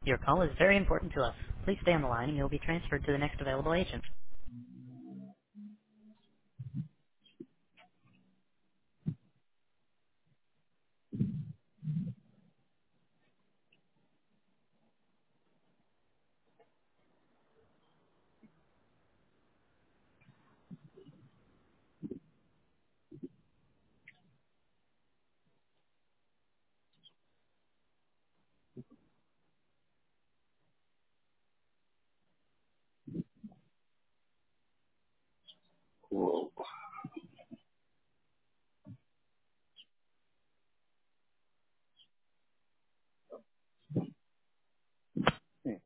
Your call is very important to us. Please stay on the line and you'll be transferred to the next available agent.